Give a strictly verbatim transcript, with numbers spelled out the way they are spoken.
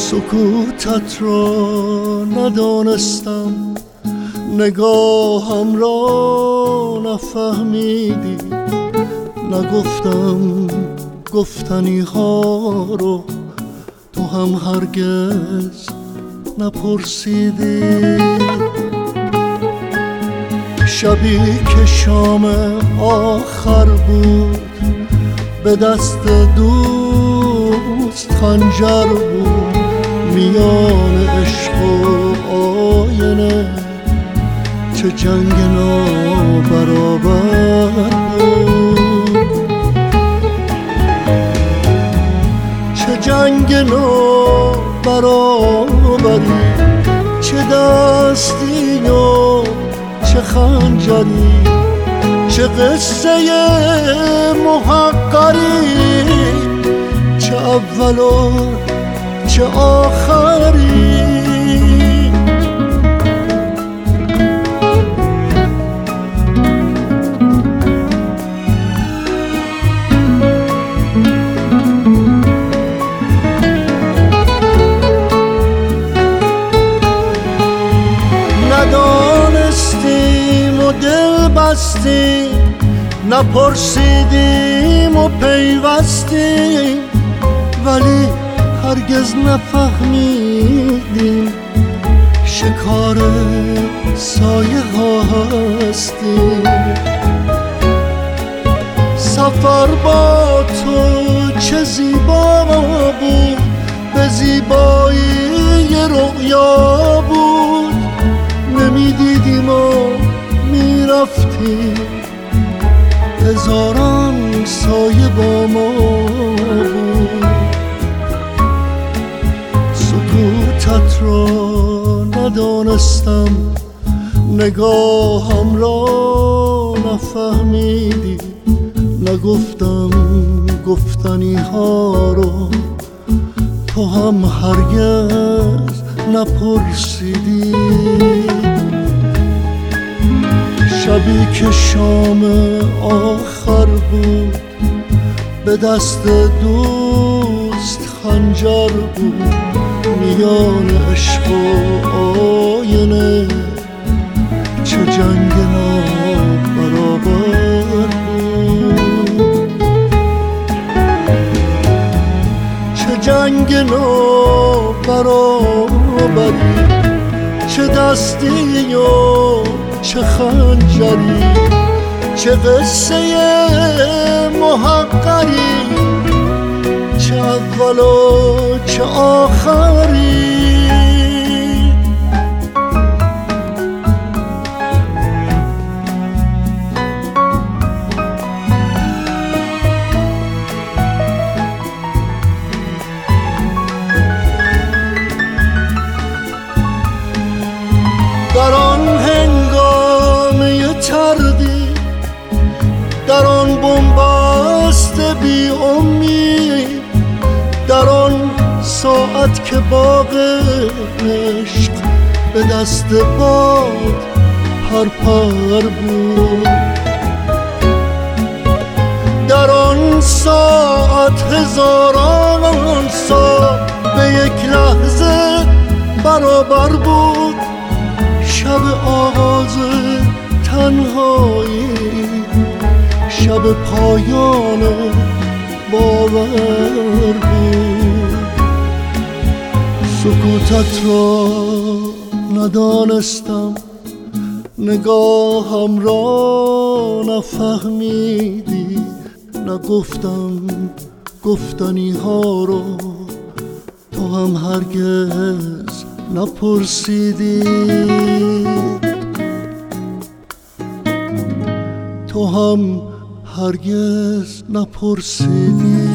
سکوتت را ندانستم، نگاهم را نفهمیدی، نگفتم گفتنی ها رو، تو هم هرگز نپرسیدی. شبی که شام آخر بود، به دست دوست خنجر بود، میان عشق و آینه چه جنگ نابرابر بود، چه جنگ نابرابری، چه دستی و چه خنجری، چه قصه محقری، چه اول و چه آخری. ندانستیم و دل بستیم، نپرسیدیم و پیوستیم، ولی هرگز نفهمیدیم شکار سایه ها هستیم. سفر با تو چه زیبا بود، به زیبایی رؤیا بود، نمیدیدیم و میرفتیم، هزاران سایه با ما بود. سکوتت را ندانستم، نگاهم را نفهمیدی، نگفتم گفتنی ها رو، تو هم هرگز نپرسیدی. شبی که شام آخر بود، به دست دوست خنجر بود، میان عشق و آینه چه جنگ نابرابر بود، چه جنگ نابرابری، چه دستی و چه خنجری، چه قصه محقری، چه اول و چه آخری. در آن هنگامه تردی، در آن بنبست بی امید، در آن ساعت که باغ عشق به دست باد پرپر بود، در آن ساعت هزاران سال به یک لحظه برابر بود. شب آغاز تنهایی، شب پایان باور بود. سکوتت را ندانستم، نگاهم را نفهمیدی، نگفتم گفتنی ها رو، تو هم هرگز نپرسیدی، تو هم هرگز نپرسیدی.